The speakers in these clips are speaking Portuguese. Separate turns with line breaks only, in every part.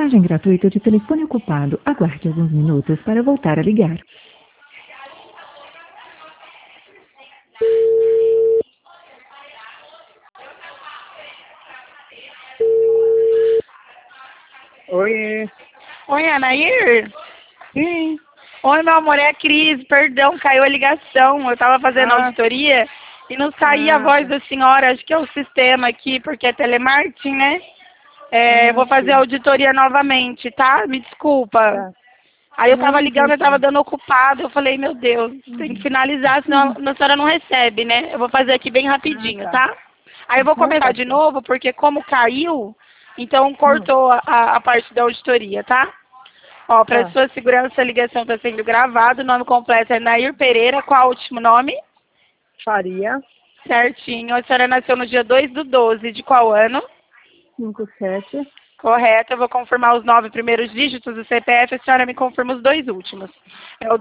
Mensagem gratuita de telefone ocupado. Aguarde alguns minutos para voltar a ligar.
Oi.
Oi, Anair?
Sim.
Oi, meu amor, é a Cris. Perdão, caiu a ligação. Eu tava fazendo auditoria e não saía a voz da senhora. Acho que é o sistema aqui, porque é telemarketing, né? Eu vou fazer a auditoria novamente, tá? Me desculpa.
Tá.
Aí eu tava ligando, eu
tranquilo.
tava dando ocupado. Eu falei, meu Deus, tem que finalizar, senão a senhora não recebe, né? Eu vou fazer aqui bem rapidinho, tá? Aí eu vou começar de novo, porque como caiu, então cortou a parte da auditoria, tá? Ó, para sua segurança, a ligação está sendo gravada. O nome completo é Nair Pereira. Qual o último nome?
Faria.
Certinho. A senhora nasceu no dia 2/12. De qual ano?
57.
Correto. Eu vou confirmar os 9 primeiros dígitos do CPF. A senhora me confirma os 2 últimos. É o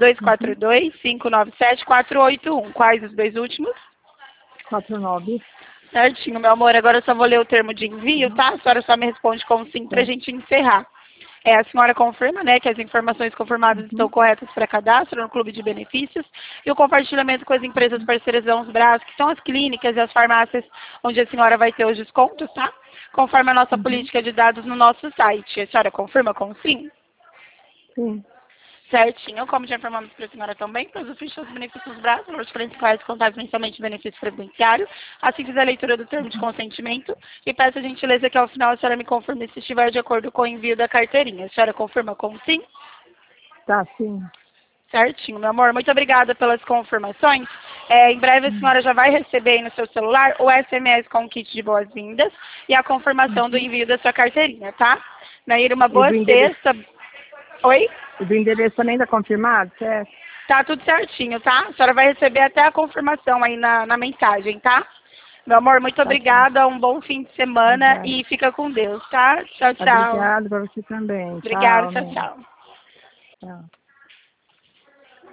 242-597-481. Quais os 2 últimos?
49.
Certinho, meu amor. Agora eu só vou ler o termo de envio, tá? A senhora só me responde com sim para a gente encerrar. A senhora confirma, né, que as informações confirmadas estão corretas para cadastro no Clube de Benefícios e o compartilhamento com as empresas parceiras da Brás, que são as clínicas e as farmácias onde a senhora vai ter os descontos, tá? Conforme a nossa política de dados no nosso site. A senhora confirma com sim?
Sim.
Certinho, como já informamos para a senhora também, todos os fichas dos benefícios Brás, valores principais contados mensalmente benefício previdenciário, assim fizer a leitura do termo de consentimento e peço a gentileza que ao final a senhora me confirme se estiver de acordo com o envio da carteirinha. A senhora confirma com sim?
Tá, sim.
Certinho, meu amor. Muito obrigada pelas confirmações. Em breve a senhora já vai receber aí no seu celular o SMS com o kit de boas-vindas e a confirmação do envio da sua carteirinha, tá? Nair, uma boa sexta. Oi?
O do endereço também está confirmado, certo?
Tá tudo certinho, tá? A senhora vai receber até a confirmação aí na mensagem, tá? Meu amor, muito obrigada. Um bom fim de semana e fica com Deus, tá? Tchau, tchau.
Obrigada para você também.
Obrigada,
Tchau,
tchau, tchau.
Tchau.